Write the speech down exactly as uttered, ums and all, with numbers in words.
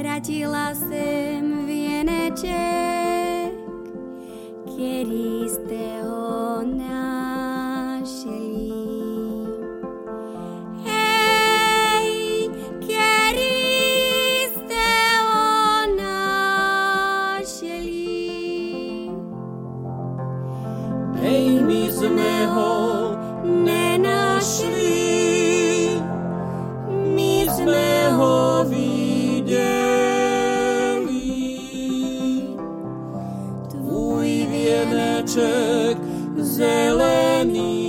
ztratila jsem věneček, který jste ho našli. Hej, který jste ho našli. Hej, my sme ho nenašli, my sme ho videli. Tvůj věneček zelený